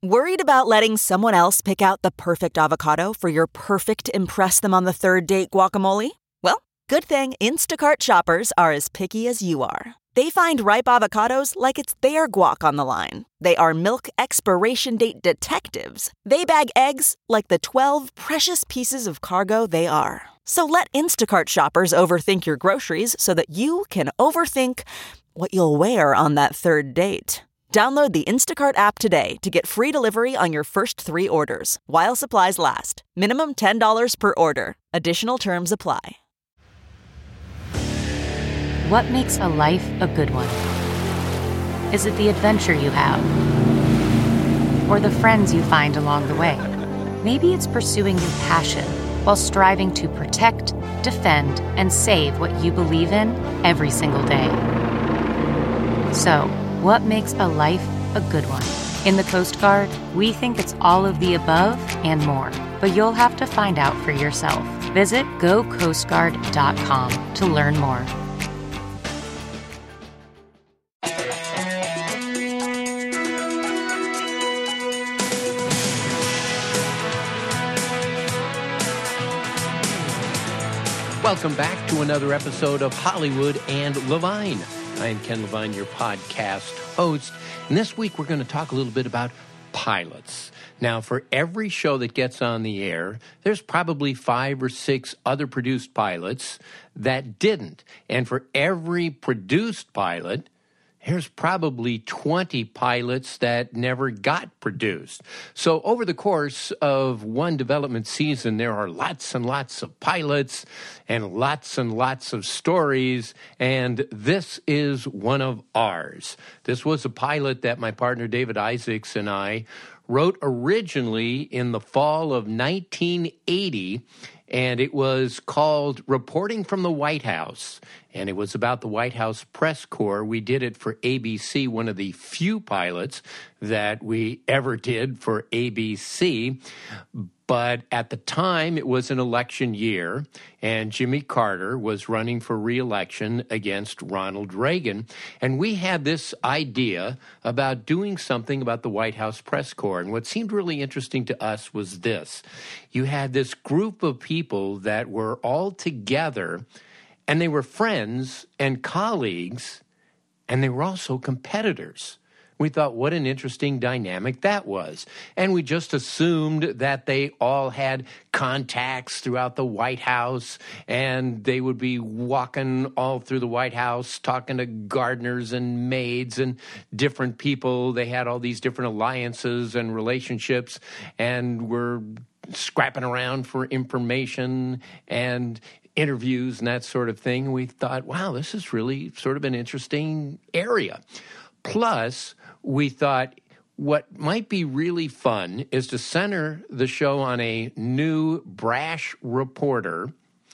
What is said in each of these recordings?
Worried about letting someone else pick out the perfect avocado for your perfect impress them on the third date guacamole? Well, good thing Instacart shoppers are as picky as you are. They find ripe avocados like it's their guac on the line. They are milk expiration date detectives. They bag eggs like the 12 precious pieces of cargo they are. So let Instacart shoppers overthink your groceries so that you can overthink what you'll wear on that third date. Download the Instacart app today to get free delivery on your first 3 orders, while supplies last. Minimum $10 per order. Additional terms apply. What makes a life a good one? Is it the adventure you have? Or the friends you find along the way? Maybe it's pursuing your passion while striving to protect, defend, and save what you believe in every single day. So, what makes a life a good one? In the Coast Guard, we think it's all of the above and more, but you'll have to find out for yourself. Visit gocoastguard.com to learn more. Welcome back to another episode of Hollywood and Levine. I'm Ken Levine, your podcast host, and this week we're going to talk a little bit about pilots. Now, for every show that gets on the air, there's probably 5 or 6 other produced pilots that didn't. And for every produced pilot, there's probably 20 pilots that never got produced. So over the course of one development season, there are lots and lots of pilots and lots of stories, and this is one of ours. This was a pilot that my partner David Isaacs and I wrote originally in the fall of 1980, and it was called Reporting from the White House, and it was about the White House press corps. We did it for ABC, one of the few pilots that we ever did for ABC. But at the time, it was an election year, and Jimmy Carter was running for re-election against Ronald Reagan. And we had this idea about doing something about the White House press corps. And what seemed really interesting to us was this. You had this group of people that were all together, and they were friends and colleagues, and they were also competitors. We thought, what an interesting dynamic that was. And we just assumed that they all had contacts throughout the White House, and they would be walking all through the White House, talking to gardeners and maids and different people. They had all these different alliances and relationships, and were scrapping around for information and interviews and that sort of thing. We thought, wow, this is really sort of an interesting area. Plus, we thought what might be really fun is to center the show on a new brash reporter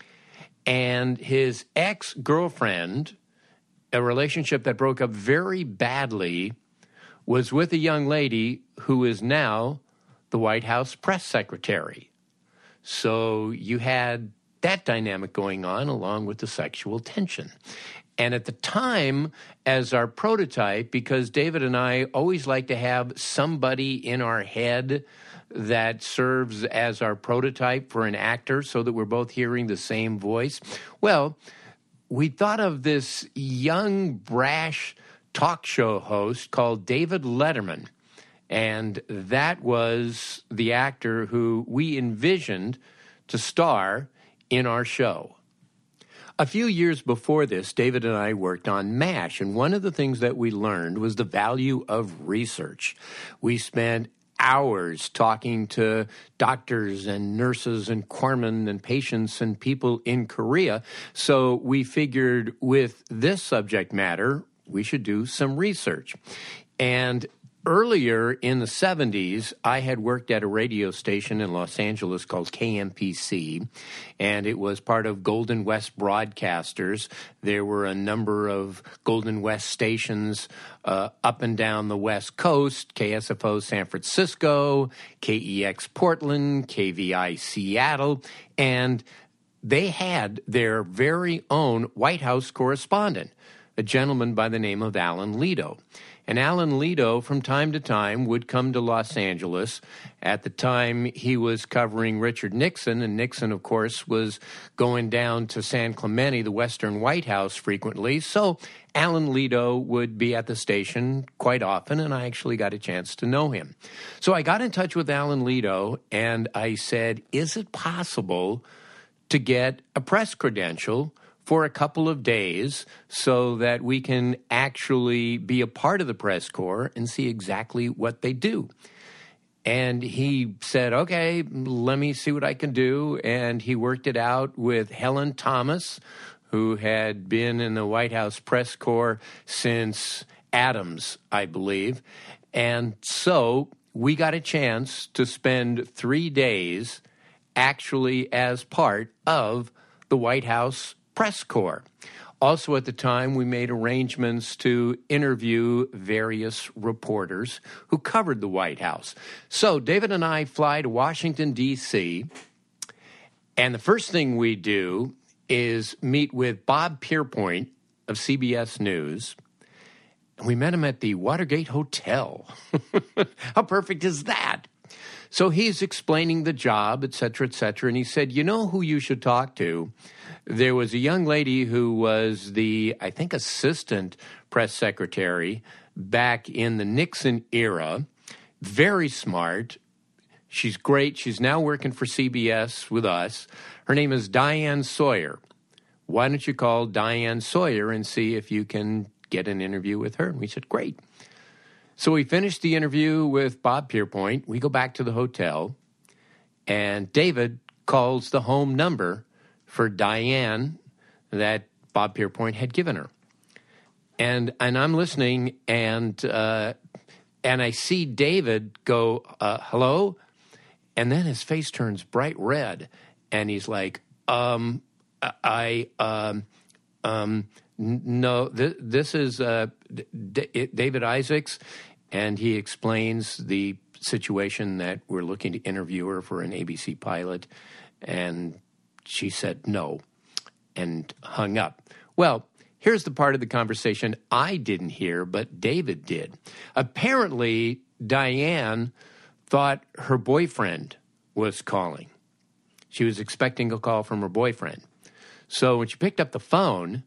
and his ex-girlfriend, a relationship that broke up very badly, was with a young lady who is now the White House press secretary. So you had that dynamic going on along with the sexual tension. And at the time, as our prototype, because David and I always like to have somebody in our head that serves as our prototype for an actor so that we're both hearing the same voice, well, we thought of this young, brash talk show host called David Letterman. And that was the actor who we envisioned to star in our show. A few years before this, David and I worked on MASH, and one of the things that we learned was the value of research. We spent hours talking to doctors and nurses and corpsmen and patients and people in Korea, so we figured with this subject matter, we should do some research. And earlier in the 70s, I had worked at a radio station in Los Angeles called KMPC, and it was part of Golden West Broadcasters. There were a number of Golden West stations up and down the West Coast, KSFO San Francisco, KEX Portland, KVI Seattle, and they had their very own White House correspondent. a gentleman by the name of Alan Lido. And Alan Lido, from time to time, would come to Los Angeles. At the time, he was covering Richard Nixon, and Nixon, of course, was going down to San Clemente, the Western White House, frequently. So Alan Lido would be at the station quite often, and I actually got a chance to know him. So I got in touch with Alan Lido, and I said, is it possible to get a press credential for a couple of days so that we can actually be a part of the press corps and see exactly what they do? And he said, okay, let me see what I can do. And he worked it out with Helen Thomas, who had been in the White House press corps since Adams, I believe. And so we got a chance to spend 3 days actually as part of the White House press corps. Also at the time, we made arrangements to interview various reporters who covered the White House. So David and I fly to Washington, D.C., and the first thing we do is meet with Bob Pierpoint of CBS News. And we met him at the Watergate Hotel. How perfect is that? So he's explaining the job, et cetera, and he said, you know who you should talk to? There was a young lady who was the, I think, assistant press secretary back in the Nixon era, very smart. She's great. She's now working for CBS with us. Her name is Diane Sawyer. Why don't you call Diane Sawyer and see if you can get an interview with her? And we said, great. So we finished the interview with Bob Pierpoint. We go back to the hotel, and David calls the home number for Diane that Bob Pierpoint had given her. And I'm listening, and I see David go, hello? And then his face turns bright red, and he's like, no, this is David Isaacs. And he explains the situation that we're looking to interview her for an ABC pilot. And she said no and hung up. Well, here's the part of the conversation I didn't hear, but David did. Apparently, Diane thought her boyfriend was calling. She was expecting a call from her boyfriend. So when she picked up the phone,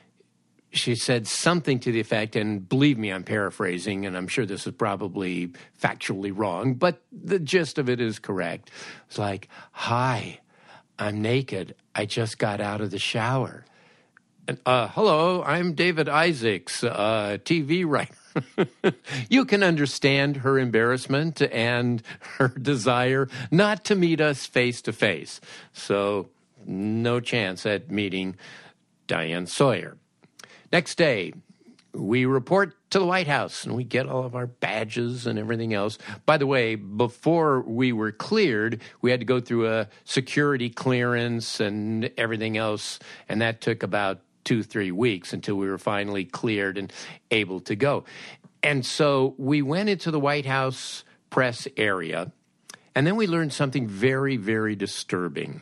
she said something to the effect, and believe me, I'm paraphrasing, and I'm sure this is probably factually wrong, but the gist of it is correct. It's like, hi, I'm naked. I just got out of the shower. And, hello, I'm David Isaacs, TV writer. You can understand her embarrassment and her desire not to meet us face to face. So no chance at meeting Diane Sawyer. Next day, we report to the White House, and we get all of our badges and everything else. By the way, before we were cleared, we had to go through a security clearance and everything else, and that took about 2-3 weeks until we were finally cleared and able to go. And so we went into the White House press area, and then we learned something very, very disturbing.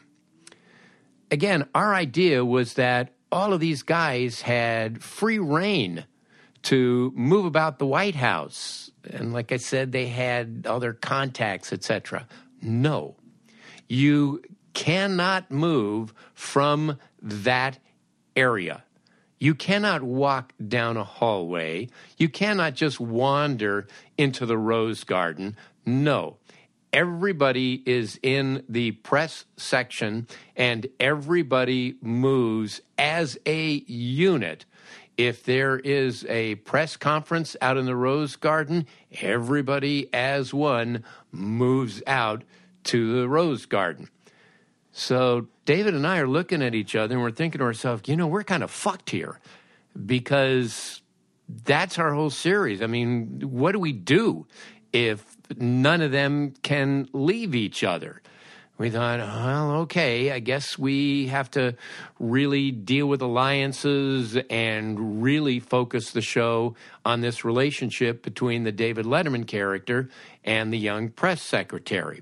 Again, our idea was that all of these guys had free reign to move about the White House. And like I said, they had all their contacts, etc. No. You cannot move from that area. You cannot walk down a hallway. You cannot just wander into the Rose Garden. No. Everybody is in the press section, and everybody moves as a unit. If there is a press conference out in the Rose Garden, everybody as one moves out to the Rose Garden. So David and I are looking at each other, and we're thinking to ourselves, we're kind of fucked here, because that's our whole series. I mean, what do we do if none of them can leave each other? We thought, well, okay, I guess we have to really deal with alliances and really focus the show on this relationship between the David Letterman character and the young press secretary.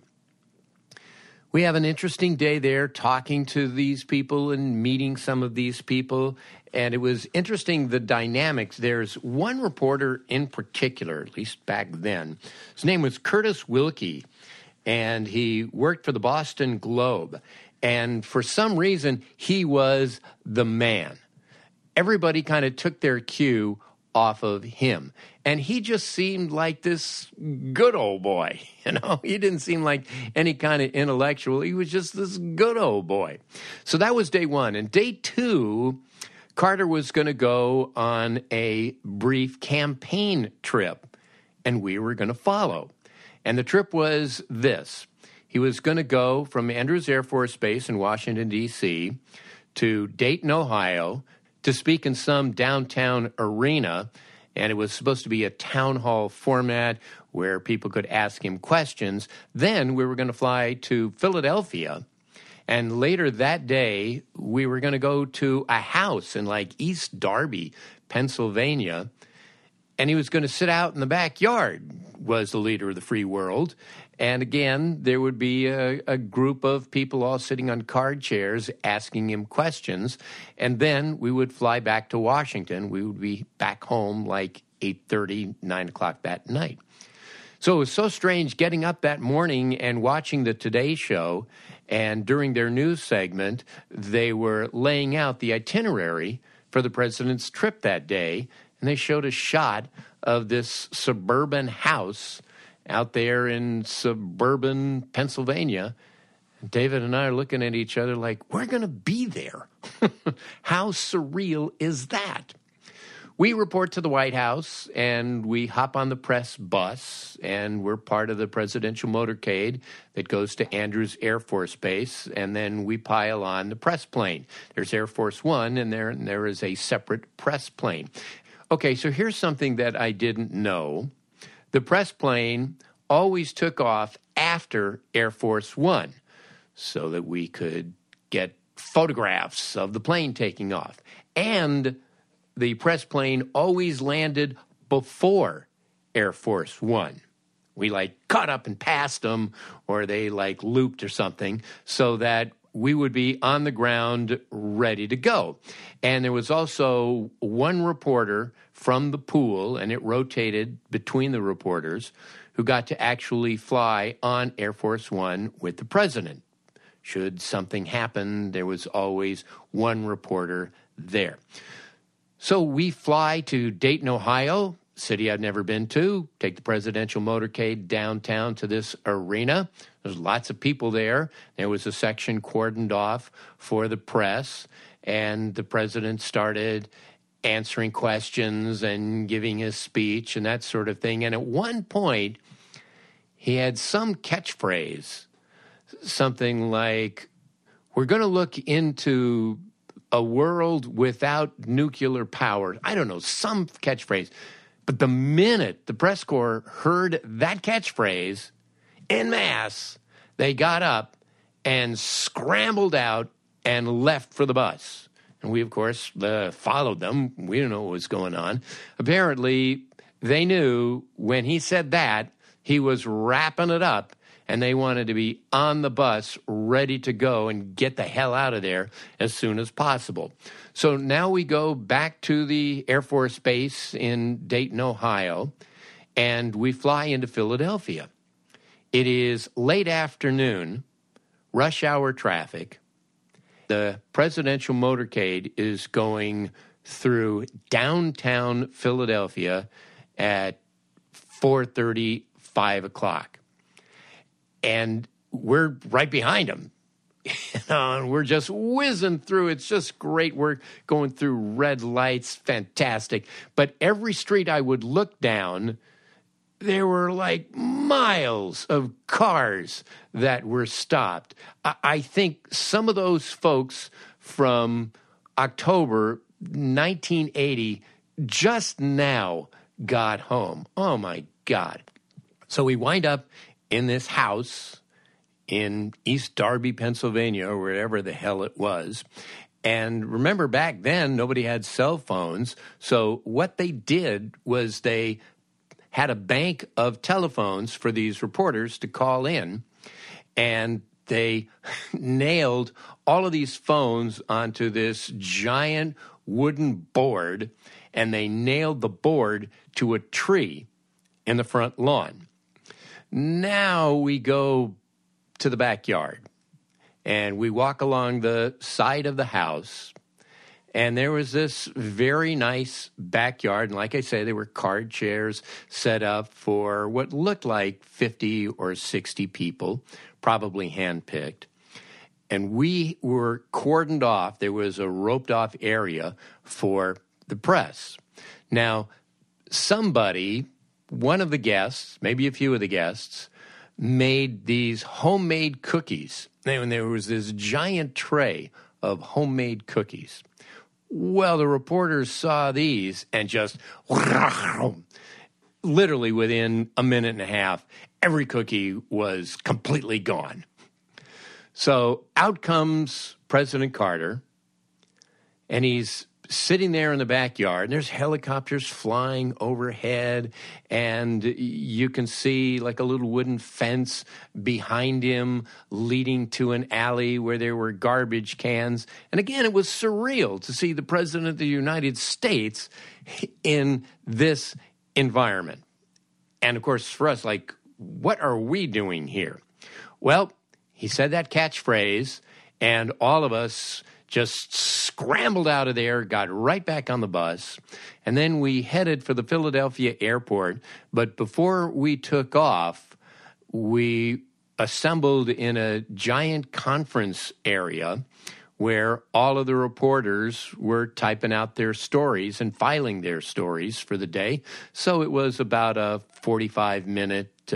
We have an interesting day there talking to these people and meeting some of these people. And it was interesting, the dynamics. There's one reporter in particular, at least back then. His name was Curtis Wilkie, and he worked for the Boston Globe. And for some reason, he was the man. Everybody kind of took their cue off of him. And he just seemed like this good old boy, you know. He didn't seem like any kind of intellectual. He was just this good old boy. So that was day one. And day two, Carter was going to go on a brief campaign trip, and we were going to follow. And the trip was this. He was going to go from Andrews Air Force Base in Washington, D.C., to Dayton, Ohio, to speak in some downtown arena. And it was supposed to be a town hall format where people could ask him questions. Then we were going to fly to Philadelphia. And later that day, we were going to go to a house in like East Darby, Pennsylvania. And he was going to sit out in the backyard, was the leader of the free world. And again, there would be a group of people all sitting on card chairs asking him questions. And then we would fly back to Washington. We would be back home like 8:30, 9 o'clock that night. So it was so strange getting up that morning and watching the Today Show. And during their news segment, they were laying out the itinerary for the president's trip that day. And they showed a shot of this suburban house out there in suburban Pennsylvania. David and I are looking at each other like, we're going to be there. How surreal is that? We report to the White House, and we hop on the press bus, and we're part of the presidential motorcade that goes to Andrews Air Force Base, and then we pile on the press plane. There's Air Force One, and there is a separate press plane. Okay, so here's something that I didn't know. The press plane always took off after Air Force One so that we could get photographs of the plane taking off. And the press plane always landed before Air Force One. We caught up and passed them, or they looped or something, so that we would be on the ground ready to go. And there was also one reporter from the pool, and it rotated between the reporters, who got to actually fly on Air Force One with the president. Should something happen, there was always one reporter there. So we fly to Dayton, Ohio, city I'd never been to, take the presidential motorcade downtown to this arena. There's lots of people there. There was a section cordoned off for the press, and the president started answering questions and giving his speech and that sort of thing. And at one point, he had some catchphrase, something like, we're going to look into a world without nuclear power. I don't know, some catchphrase. But the minute the press corps heard that catchphrase, en masse, they got up and scrambled out and left for the bus. And we, of course, followed them. We didn't know what was going on. Apparently, they knew when he said that, he was wrapping it up, and they wanted to be on the bus, ready to go and get the hell out of there as soon as possible. So now we go back to the Air Force Base in Dayton, Ohio, and we fly into Philadelphia. It is late afternoon, rush hour traffic. The presidential motorcade is going through downtown Philadelphia at 4:30, 5 o'clock. And we're right behind them. And we're just whizzing through. It's just great. We're going through red lights. Fantastic. But every street I would look down, there were miles of cars that were stopped. I think some of those folks from October 1980 just now got home. Oh, my God. So we wind up in this house in East Darby, Pennsylvania, or wherever the hell it was. And remember, back then, nobody had cell phones. So what they did was they had a bank of telephones for these reporters to call in, and they nailed all of these phones onto this giant wooden board, and they nailed the board to a tree in the front lawn. Now we go to the backyard, and we walk along the side of the house, and there was this very nice backyard. And like I say, there were card chairs set up for what looked like 50 or 60 people, probably handpicked. And we were cordoned off. There was a roped-off area for the press. Now, somebody, one of the guests, maybe a few of the guests, made these homemade cookies. And there was this giant tray of homemade cookies. Well, the reporters saw these and just, literally within a minute and a half, every cookie was completely gone. So out comes President Carter, and he's sitting there in the backyard, and there's helicopters flying overhead, and you can see like a little wooden fence behind him leading to an alley where there were garbage cans. And again, it was surreal to see the President of the United States in this environment. And of course, for us, like, what are we doing here? Well, he said that catchphrase, and all of us just scrambled out of there, got right back on the bus, and then we headed for the Philadelphia airport. But before we took off, we assembled in a giant conference area where all of the reporters were typing out their stories and filing their stories for the day. So it was about a 45-minute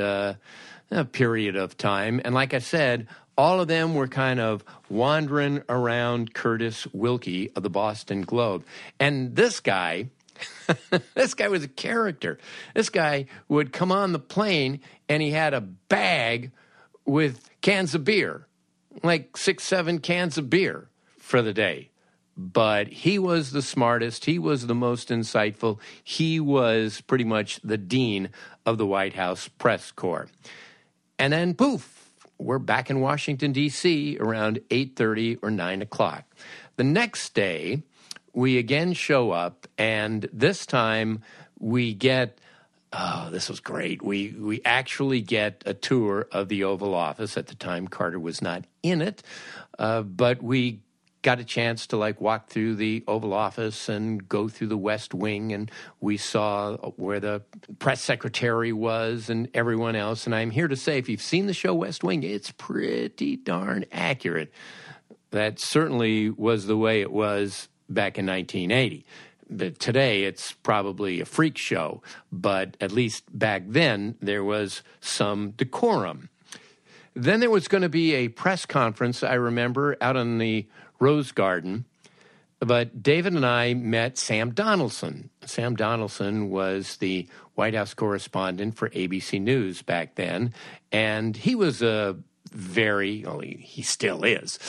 period of time. And like I said, all of them were kind of wandering around Curtis Wilkie of the Boston Globe. And this guy, this guy was a character. This guy would come on the plane, and he had a bag with cans of beer, like 6, 7 cans of beer for the day. But he was the smartest. He was the most insightful. He was pretty much the dean of the White House press corps. And then, poof, we're back in Washington, D.C. around 8:30 or 9 o'clock. The next day, we again show up, and this time we get, this was great. We actually get a tour of the Oval Office. At the time, Carter was not in it, but we got a chance to like walk through the Oval Office and go through the West Wing, and we saw where the press secretary was and everyone else. And I'm here to say, if you've seen the show West Wing, it's pretty darn accurate. That certainly was the way it was back in 1980. But today, it's probably a freak show, but at least back then, there was some decorum. Then there was going to be a press conference, I remember, out in the Rose Garden, but David and I met Sam Donaldson. Sam Donaldson was the White House correspondent for ABC News back then, and he was a very, well, he still is,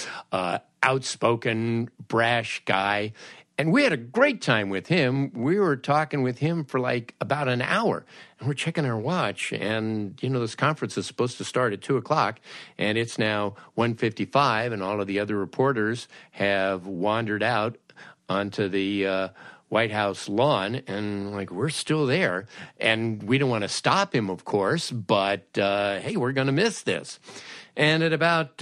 outspoken, brash guy, and we had a great time with him. We were talking with him for like about an hour, and we're checking our watch, and, you know, this conference is supposed to start at 2 o'clock, and it's now 1:55, and all of the other reporters have wandered out onto the White House lawn, and, like, we're still there, and we don't want to stop him, of course, but, hey, we're going to miss this. And at about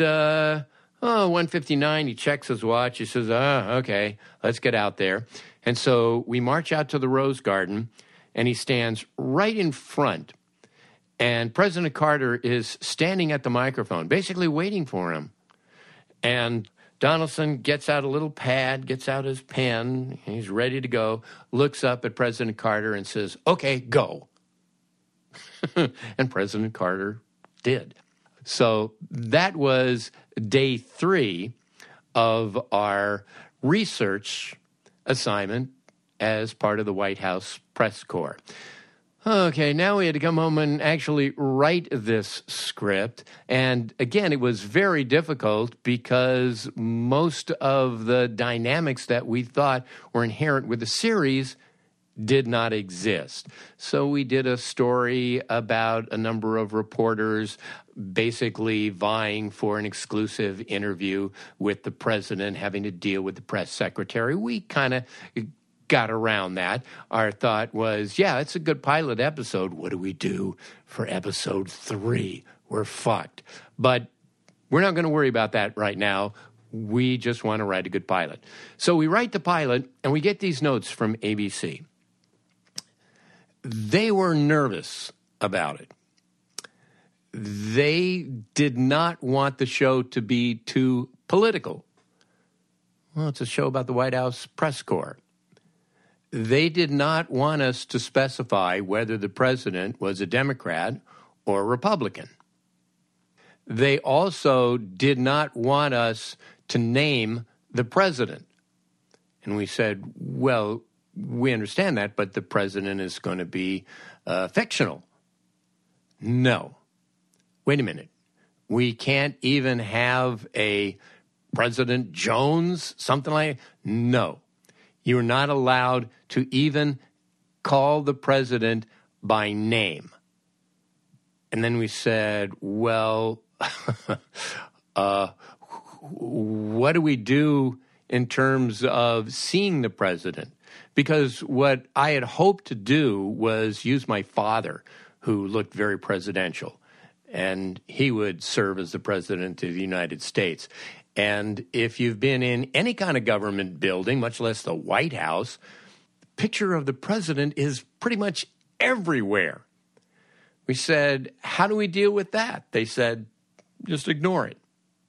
1:59, he checks his watch. He says, okay, let's get out there. And so we march out to the Rose Garden, and he stands right in front. And President Carter is standing at the microphone, basically waiting for him. And Donaldson gets out a little pad, gets out his pen, he's ready to go, looks up at President Carter and says, okay, go. And President Carter did. So that was day 3 of our research assignment as part of the White House press corps. Okay, now we had to come home and actually write this script. And again, it was very difficult because most of the dynamics that we thought were inherent with the series did not exist. So we did a story about a number of reporters basically vying for an exclusive interview with the president, having to deal with the press secretary. We kind of got around that. Our thought was, yeah, it's a good pilot episode. What do we do for episode 3? We're fucked. But we're not going to worry about that right now. We just want to write a good pilot. So we write the pilot, and we get these notes from ABC. They were nervous about it. They did not want the show to be too political. Well, it's a show about the White House press corps. They did not want us to specify whether the president was a Democrat or a Republican. They also did not want us to name the president. And we said, well, we understand that, but the president is going to be fictional. No. Wait a minute. We can't even have a President Jones, something like that? No. You're not allowed to even call the president by name. And then we said, well, what do we do in terms of seeing the president? Because what I had hoped to do was use my father, who looked very presidential, and he would serve as the president of the United States. And if you've been in any kind of government building, much less the White House, the picture of the president is pretty much everywhere. We said, how do we deal with that? They said, just ignore it.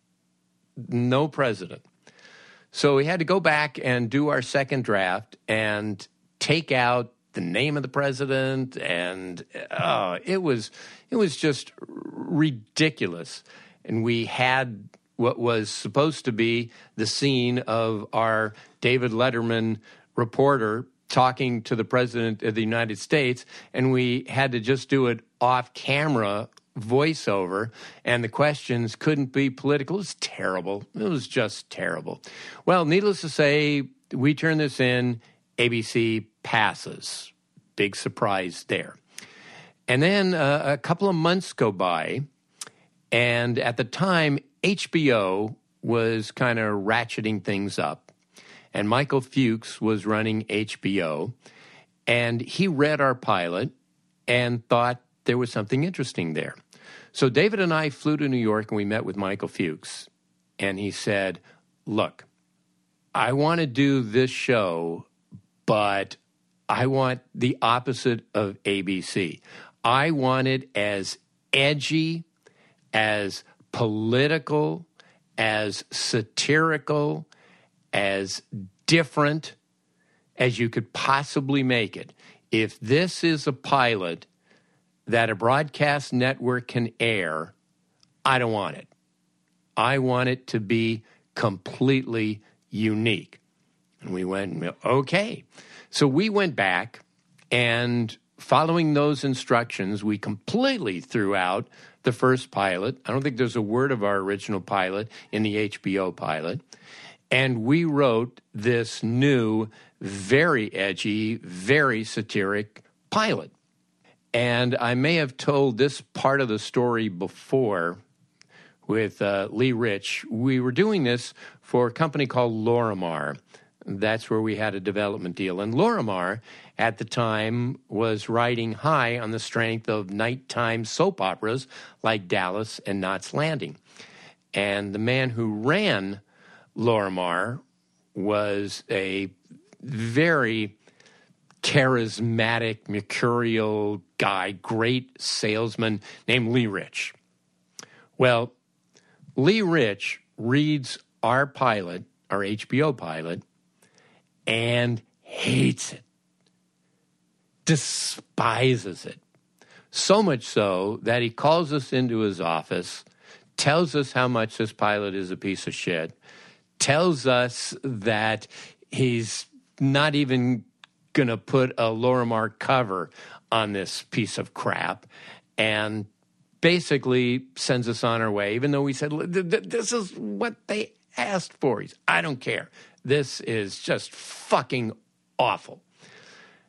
No president. So we had to go back and do our second draft and take out the name of the president, and it was just ridiculous. And we had what was supposed to be the scene of our David Letterman reporter talking to the president of the United States, and we had to just do it off-camera voiceover, and the questions couldn't be political. It was terrible. It was just terrible. Well, needless to say, we turn this in. ABC passes. Big surprise there. And then a couple of months go by, and at the time, HBO was kind of ratcheting things up, and Michael Fuchs was running HBO, and he read our pilot and thought there was something interesting there. So David and I flew to New York, and we met with Michael Fuchs, and he said, look, I want to do this show, but I want the opposite of ABC. I want it as edgy, as political, as satirical, as different as you could possibly make it. If this is a pilot that a broadcast network can air, I don't want it. I want it to be completely unique. And we went, okay. So we went back, and following those instructions, we completely threw out the first pilot. I don't think there's a word of our original pilot in the HBO pilot. And we wrote this new, very edgy, very satiric pilot. And I may have told this part of the story before with Lee Rich. We were doing this for a company called Lorimar. That's where we had a development deal. And Lorimar, at the time, was riding high on the strength of nighttime soap operas like Dallas and Knots Landing. And the man who ran Lorimar was a very charismatic, mercurial guy, great salesman named Lee Rich. Well, Lee Rich reads our pilot, our HBO pilot, and hates it, despises it. So much so that he calls us into his office, tells us how much this pilot is a piece of shit, tells us that he's not even going to put a Lorimar cover on this piece of crap, and basically sends us on our way, even though we said, this is what they asked for. I don't care. This is just fucking awful.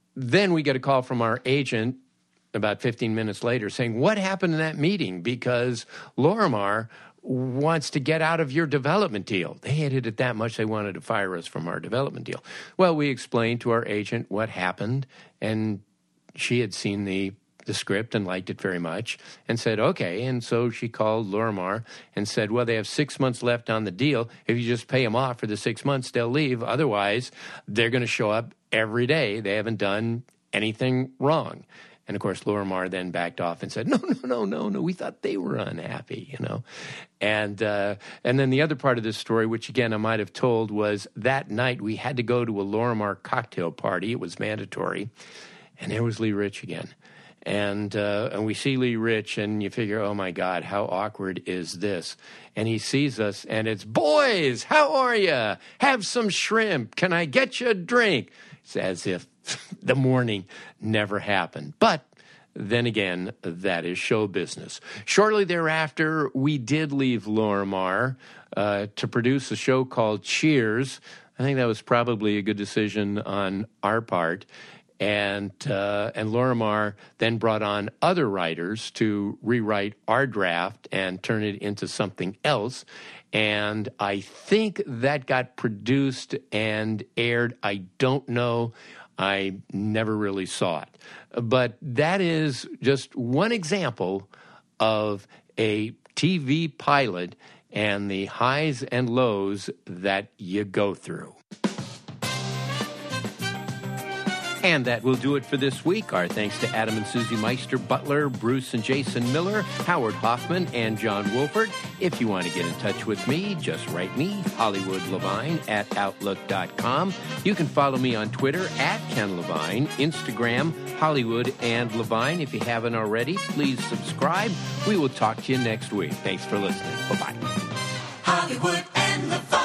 then we get a call from our agent about 15 minutes later saying, what happened in that meeting? Because Lorimar wants to get out of your development deal. They hated it that much they wanted to fire us from our development deal. Well, we explained to our agent what happened, and she had seen the script and liked it very much and said, okay. And so she called Lorimar and said, well, they have 6 months left on the deal. If you just pay them off for the 6 months, they'll leave. Otherwise, they're going to show up every day. They haven't done anything wrong. And, of course, Lorimar then backed off and said, no, we thought they were unhappy, you know. And then the other part of this story, which, again, I might have told, was that night we had to go to a Lorimar cocktail party. It was mandatory. And there was Lee Rich again. And we see Lee Rich, and you figure, oh, my God, how awkward is this? And he sees us, and it's, boys, how are you? Have some shrimp. Can I get you a drink? It's as if the morning never happened. But then again, that is show business. Shortly thereafter, we did leave Lorimar to produce a show called Cheers. I think that was probably a good decision on our part. And Lorimar then brought on other writers to rewrite our draft and turn it into something else. And I think that got produced and aired. I don't know. I never really saw it. But that is just one example of a TV pilot and the highs and lows that you go through. And that will do it for this week. Our thanks to Adam and Susie Meister Butler, Bruce and Jason Miller, Howard Hoffman, and John Wolford. If you want to get in touch with me, just write me, Hollywood Levine @outlook.com. You can follow me on Twitter @Ken Levine, Instagram, Hollywood and Levine. If you haven't already, please subscribe. We will talk to you next week. Thanks for listening. Bye-bye. Hollywood and Levine.